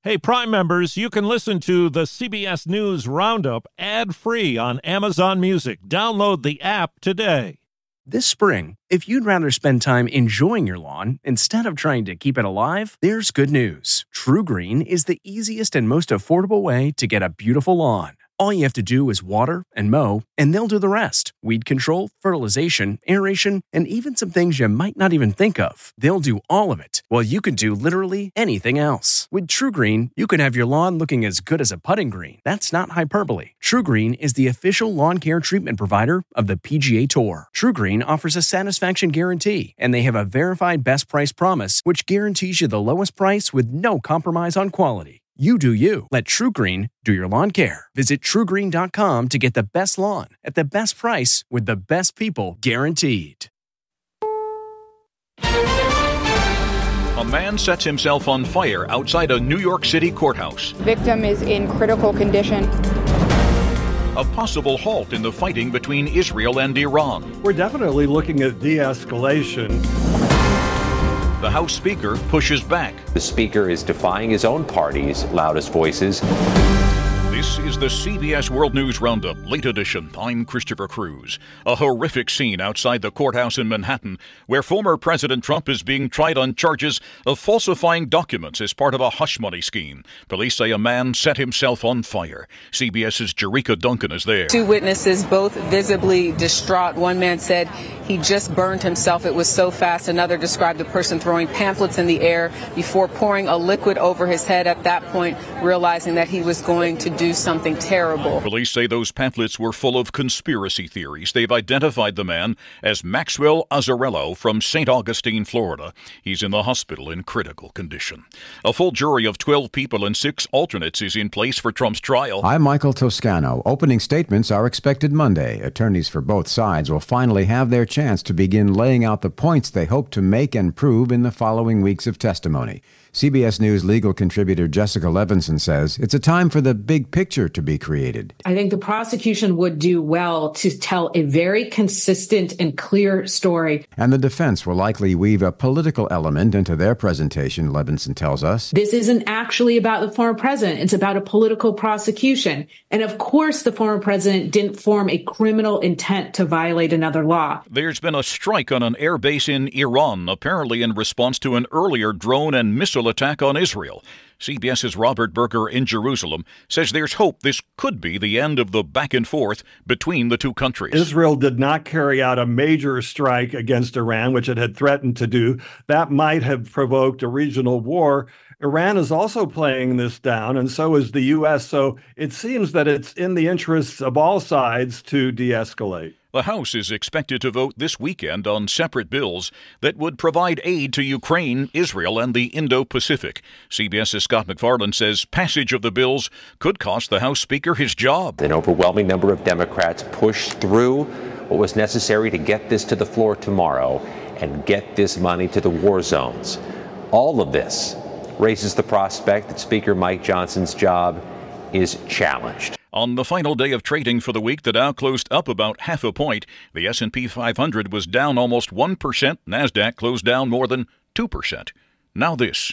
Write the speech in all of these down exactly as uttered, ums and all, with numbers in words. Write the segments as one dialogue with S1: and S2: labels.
S1: Hey, Prime members, you can listen to the C B S News Roundup ad-free on Amazon Music. Download the app today.
S2: This spring, if you'd rather spend time enjoying your lawn instead of trying to keep it alive, there's good news. TruGreen is the easiest and most affordable way to get a beautiful lawn. All you have to do is water and mow, and they'll do the rest. Weed control, fertilization, aeration, and even some things you might not even think of. They'll do all of it, while you can do literally anything else. With TruGreen, you can have your lawn looking as good as a putting green. That's not hyperbole. TruGreen is the official lawn care treatment provider of the P G A Tour. TruGreen offers a satisfaction guarantee, and they have a verified best price promise, which guarantees you the lowest price with no compromise on quality. You do you. Let TruGreen do your lawn care. Visit True Green dot com to get the best lawn at the best price with the best people guaranteed.
S3: A man sets himself on fire outside a New York City courthouse.
S4: Victim is in critical condition.
S3: A possible halt in the fighting between Israel and Iran.
S5: We're definitely looking at de-escalation.
S3: The House Speaker pushes back.
S6: The Speaker is defying his own party's loudest voices.
S3: This is the C B S World News Roundup, late edition. I'm Christopher Cruz. A horrific scene outside the courthouse in Manhattan, where former President Trump is being tried on charges of falsifying documents as part of a hush money scheme. Police say a man set himself on fire. CBS's Jerika Duncan is there.
S7: Two witnesses, both visibly distraught. One man said he just burned himself. It was so fast. Another described the person throwing pamphlets in the air before pouring a liquid over his head, at that point realizing that he was going to do something terrible.
S3: Police say those pamphlets were full of conspiracy theories. They've identified the man as Maxwell Azzarello from Saint Augustine, Florida. He's in the hospital in critical condition. A full jury of twelve people and six alternates is in place for Trump's trial.
S8: I'm Michael Toscano. Opening statements are expected Monday. Attorneys for both sides will finally have their chance to begin laying out the points they hope to make and prove in the following weeks of testimony. C B S News legal contributor Jessica Levinson says it's a time for the big picture to be created.
S9: I think the prosecution would do well to tell a very consistent and clear story.
S8: And the defense will likely weave a political element into their presentation, Levinson tells us.
S9: This isn't actually about the former president. It's about a political prosecution. And of course, the former president didn't form a criminal intent to violate another law.
S3: There's been a strike on an air base in Iran, apparently in response to an earlier drone and missile attack on Israel. CBS's Robert Berger in Jerusalem says there's hope this could be the end of the back and forth between the two countries.
S5: Israel did not carry out a major strike against Iran, which it had threatened to do. That might have provoked a regional war. Iran is also playing this down, and so is the U S. So it seems that it's in the interests of all sides to de-escalate.
S3: The House is expected to vote this weekend on separate bills that would provide aid to Ukraine, Israel, and the Indo-Pacific. CBS's Scott MacFarlane says passage of the bills could cost the House Speaker his job.
S6: An overwhelming number of Democrats pushed through what was necessary to get this to the floor tomorrow and get this money to the war zones. All of this raises the prospect that Speaker Mike Johnson's job is challenged.
S3: On the final day of trading for the week, the Dow closed up about half a point. The S and P five hundred was down almost one percent. NASDAQ closed down more than two percent. Now this.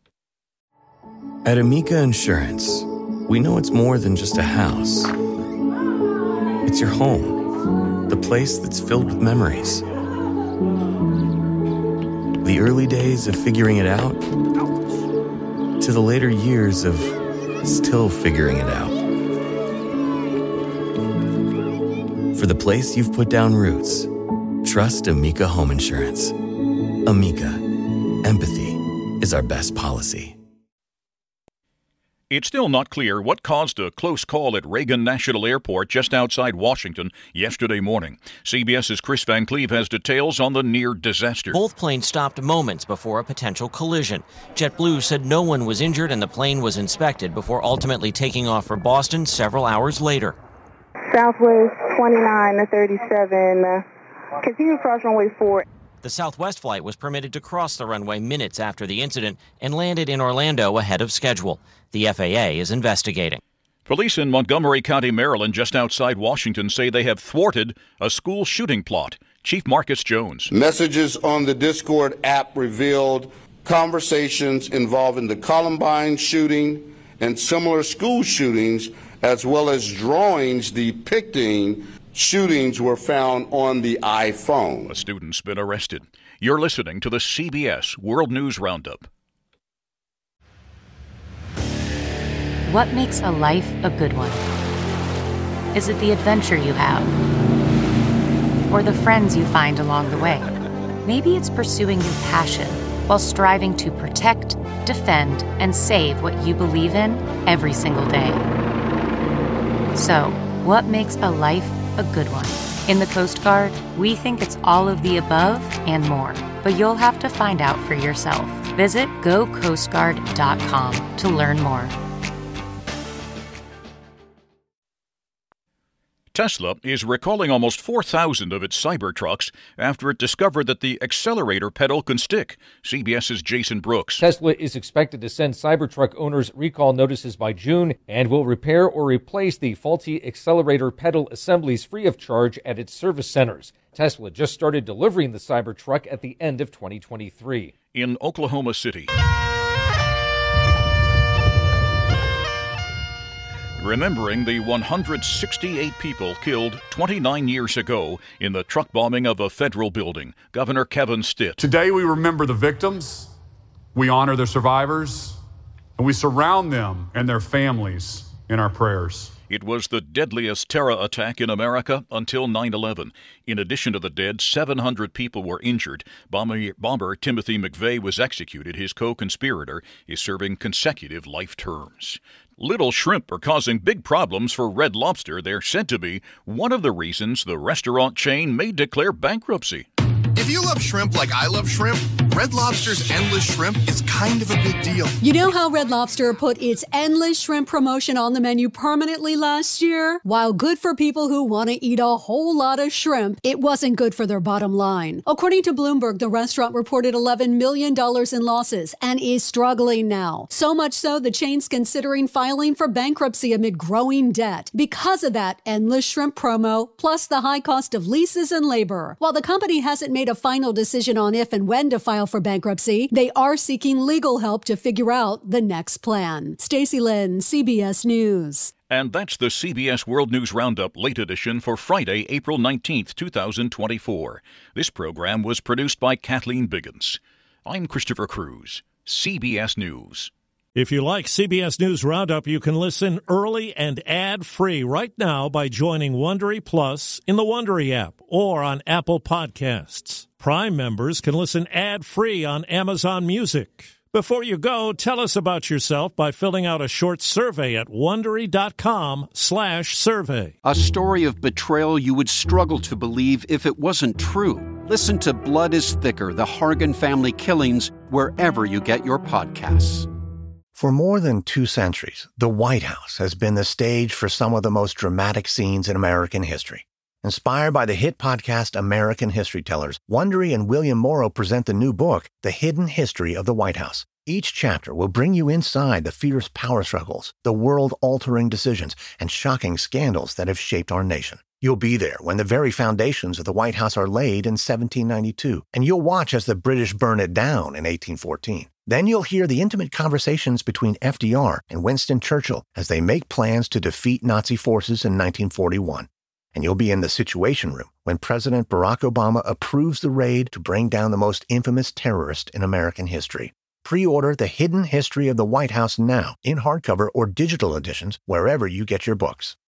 S10: At Amica Insurance, we know it's more than just a house. It's your home, the place that's filled with memories. The early days of figuring it out, to the later years of still figuring it out. For the place you've put down roots, trust Amica Home Insurance. Amica, empathy is our best policy.
S3: It's still not clear what caused a close call at Reagan National Airport just outside Washington yesterday morning. CBS's Chris Van Cleve has details on the near disaster.
S11: Both planes stopped moments before a potential collision. JetBlue said no one was injured and the plane was inspected before ultimately taking off for Boston several hours later.
S12: Southwest twenty-nine to thirty-seven, uh, continue across runway four.
S11: The Southwest flight was permitted to cross the runway minutes after the incident and landed in Orlando ahead of schedule. The F A A is investigating.
S3: Police in Montgomery County, Maryland, just outside Washington, say they have thwarted a school shooting plot. Chief Marcus Jones.
S13: Messages on the Discord app revealed conversations involving the Columbine shooting and similar school shootings, as well as drawings depicting shootings, were found on the iPhone.
S3: A student's been arrested. You're listening to the C B S World News Roundup.
S14: What makes a life a good one? Is it the adventure you have? Or the friends you find along the way? Maybe it's pursuing your passion while striving to protect, defend, and save what you believe in every single day. So, what makes a life a good one? In the Coast Guard, we think it's all of the above and more, but you'll have to find out for yourself. Visit go coast guard dot com to learn more.
S3: Tesla is recalling almost four thousand of its Cybertrucks after it discovered that the accelerator pedal can stick. CBS's Jason Brooks.
S15: Tesla is expected to send Cybertruck owners recall notices by June and will repair or replace the faulty accelerator pedal assemblies free of charge at its service centers. Tesla just started delivering the Cybertruck at the end of twenty twenty-three.
S3: In Oklahoma City, remembering the one hundred sixty-eight people killed twenty-nine years ago in the truck bombing of a federal building, Governor Kevin Stitt.
S16: Today we remember the victims, we honor their survivors, and we surround them and their families in our prayers.
S3: It was the deadliest terror attack in America until nine eleven. In addition to the dead, seven hundred people were injured. Bomber, bomber Timothy McVeigh was executed. His co-conspirator is serving consecutive life terms. Little shrimp are causing big problems for Red Lobster. They're said to be one of the reasons the restaurant chain may declare bankruptcy.
S17: If you love shrimp like I love shrimp, Red Lobster's Endless Shrimp is kind of a big deal.
S18: You know how Red Lobster put its Endless Shrimp promotion on the menu permanently last year? While good for people who want to eat a whole lot of shrimp, it wasn't good for their bottom line. According to Bloomberg, the restaurant reported eleven million dollars in losses and is struggling now. So much so, the chain's considering filing for bankruptcy amid growing debt because of that Endless Shrimp promo, plus the high cost of leases and labor. While the company hasn't made a final decision on if and when to file for bankruptcy, they are seeking legal help to figure out the next plan. Stacey Lynn, C B S News.
S3: And that's the C B S World News Roundup Late Edition for Friday, April nineteenth, twenty twenty-four. This program was produced by Kathleen Biggins. I'm Christopher Cruz, C B S News.
S1: If you like C B S News Roundup, you can listen early and ad-free right now by joining Wondery Plus in the Wondery app or on Apple Podcasts. Prime members can listen ad-free on Amazon Music. Before you go, tell us about yourself by filling out a short survey at Wondery.com slash survey.
S19: A story of betrayal you would struggle to believe if it wasn't true. Listen to Blood is Thicker, The Hargan Family Killings, wherever you get your podcasts.
S20: For more than two centuries, the White House has been the stage for some of the most dramatic scenes in American history. Inspired by the hit podcast American History Tellers, Wondery and William Morrow present the new book, The Hidden History of the White House. Each chapter will bring you inside the fierce power struggles, the world-altering decisions, and shocking scandals that have shaped our nation. You'll be there when the very foundations of the White House are laid in seventeen ninety-two, and you'll watch as the British burn it down in eighteen fourteen. Then you'll hear the intimate conversations between F D R and Winston Churchill as they make plans to defeat Nazi forces in nineteen forty-one. And you'll be in the Situation Room when President Barack Obama approves the raid to bring down the most infamous terrorist in American history. Pre-order The Hidden History of the White House now in hardcover or digital editions wherever you get your books.